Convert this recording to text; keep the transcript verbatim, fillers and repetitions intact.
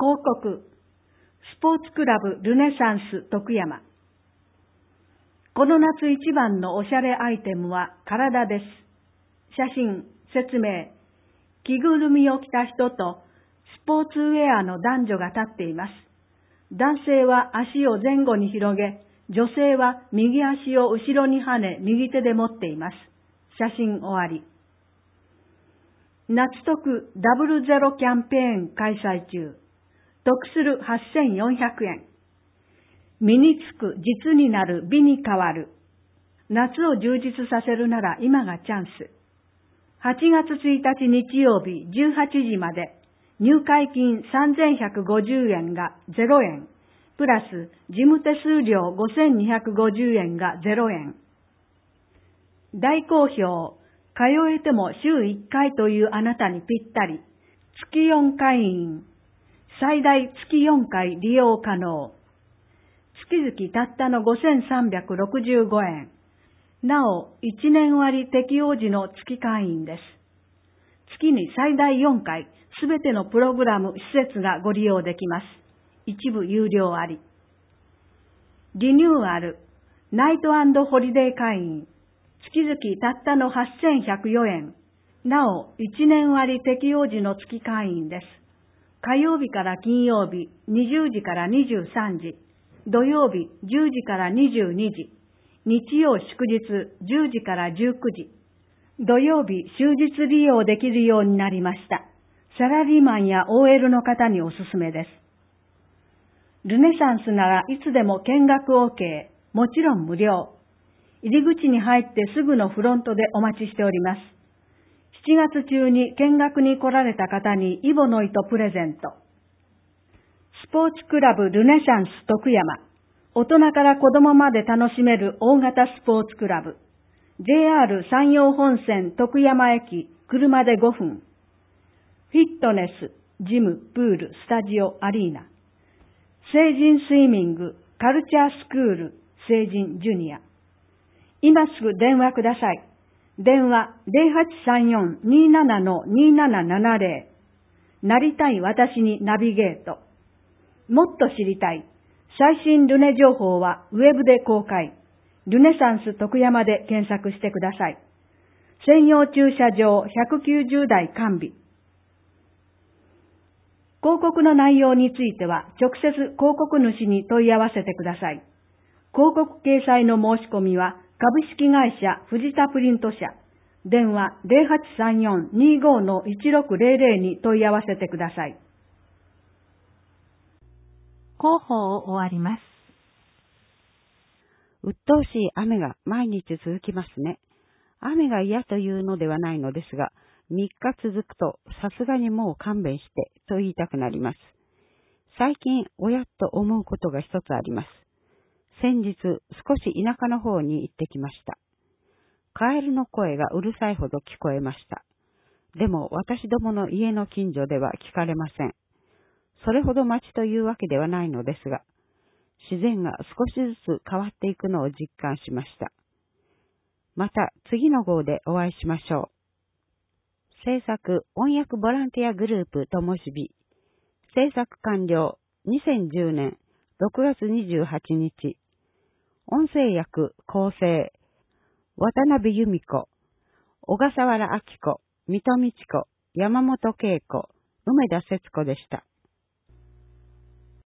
広告、スポーツクラブルネサンス徳山。この夏一番のおしゃれアイテムは体です。写真、説明、着ぐるみを着た人とスポーツウェアの男女が立っています。男性は足を前後に広げ、女性は右足を後ろに跳ね、右手で持っています。写真終わり。夏特ダブルゼロキャンペーン開催中。得するはっせんよんひゃくえん。身につく実になる美に変わる。夏を充実させるなら今がチャンス。はちがつついたち日曜日じゅうはちじまで入会金さんぜんひゃくごじゅうえんがゼロえん。プラス事務手数料ごせんにひゃくごじゅうえんがゼロえん。大好評。通えても週いっかいというあなたにぴったり。月よん会員。最大月よんかい利用可能。月々たったのごせんさんびゃくろくじゅうごえん。なお、いちねん割適用時の月会員です。月に最大よんかい、すべてのプログラム施設がご利用できます。一部有料あり。リニューアル、ナイト&ホリデー会員。月々たったのはっせんひゃくよえん。なお、いちねん割適用時の月会員です。火曜日から金曜日にじゅうじからにじゅうさんじ、土曜日じゅうじからにじゅうにじ、日曜祝日じゅうじからじゅうくじ、土曜日終日利用できるようになりました。サラリーマンや オーエル の方におすすめです。ルネサンスならいつでも見学 OK、もちろん無料。入り口に入ってすぐのフロントでお待ちしております。しちがつ中に見学に来られた方にイボの糸プレゼント。スポーツクラブルネサンス徳山。大人から子供まで楽しめる大型スポーツクラブ。ジェイアール 山陽本線徳山駅、車でごふん。フィットネス、ジム、プール、スタジオ、アリーナ。成人スイミング、カルチャースクール、成人ジュニア。今すぐ電話ください。電話 ゼロはちさんよん にーなな にーななななゼロ。なりたい私にナビゲート。もっと知りたい。最新ルネ情報はウェブで公開。ルネサンス徳山で検索してください。専用駐車場ひゃくきゅうじゅうだい完備。広告の内容については直接広告主に問い合わせてください。広告掲載の申し込みは株式会社藤田プリント社。電話 ゼロはちさんよん にーご いちろくゼロゼロ に問い合わせてください。 広報を終わります。鬱陶しい雨が毎日続きますね。雨が嫌というのではないのですが、みっか続くとさすがにもう勘弁してと言いたくなります。最近おやっと思うことが一つあります。先日少し田舎の方に行ってきました。カエルの声がうるさいほど聞こえました。でも私どもの家の近所では聞かれません。それほど町というわけではないのですが、自然が少しずつ変わっていくのを実感しました。また次の号でお会いしましょう。制作音訳ボランティアグループともしび。制作完了にせんじゅうねんろくがつにじゅうはちにち。音声訳構成渡辺由美子、小笠原明子、水戸美智子、山本恵子、梅田節子でした。